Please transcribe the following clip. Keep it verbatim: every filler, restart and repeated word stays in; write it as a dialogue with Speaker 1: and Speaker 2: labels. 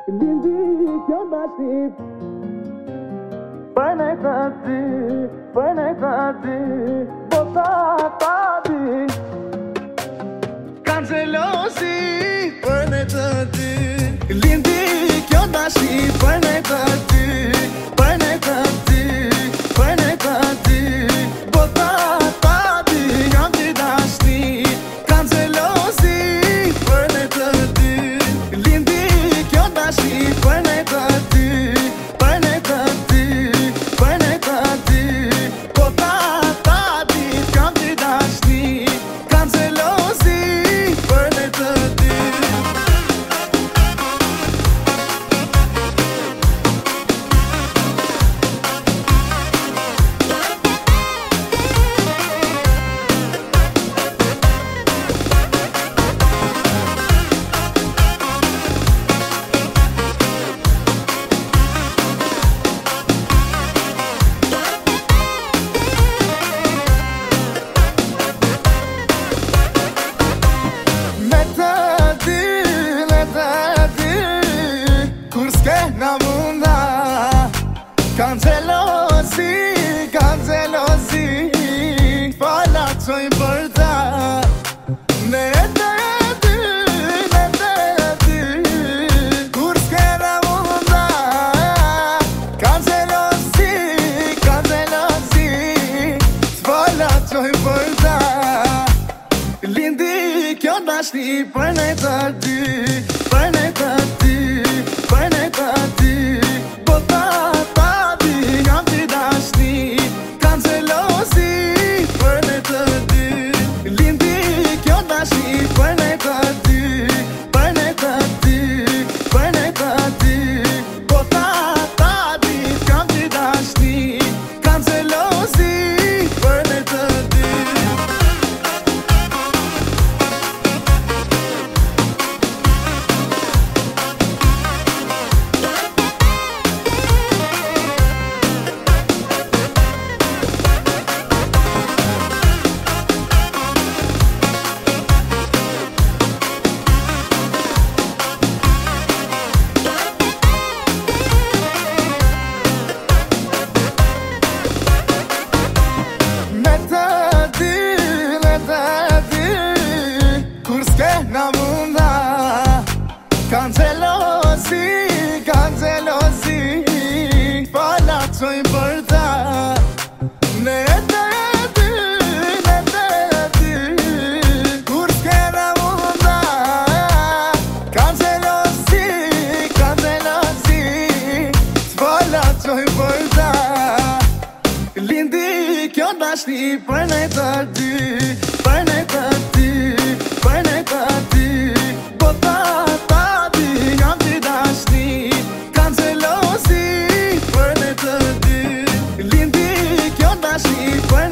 Speaker 1: Lindi kjo dashni për ne të dy, për ne të dy, bota ta dy. Kanë xhelozi për ne të dy. Lindi kjo dashni për ne të dy, për ne të dy, për ne të dy, bota ta dy. Jam dy dashni, kanë xhelozi për ne të dy. Lindi kjo dashni për ne të dy, për ne të dy, për ne të dy, bota ta dy. Jam dy dashni, kanë xhelozi për ne të dy. Kanë xhelozi, kanë xhelozi, fala qojnë për ta. Ne të dy, ne të dy, kur s'kena munda. Kanë xhelozi, kanë xhelozi, fala qojnë për ta. Lindi kjo dashni për ne të dy, për ne të dy, për ne të dy, bota ta. Kanë xhelozi, kanë xhelozi, fala qojnë për ta. Ne të dy, ne të dy, kur s'kena munda. Kanë xhelozi, kanë xhelozi, fala qojnë për ta. Lindi kjo dashni për ne të dy, për ne të dy, për ne të dy, bota ta dy. Jam dy dashni, kanë xhelozi për ne të dy. Lindi kjo dashni për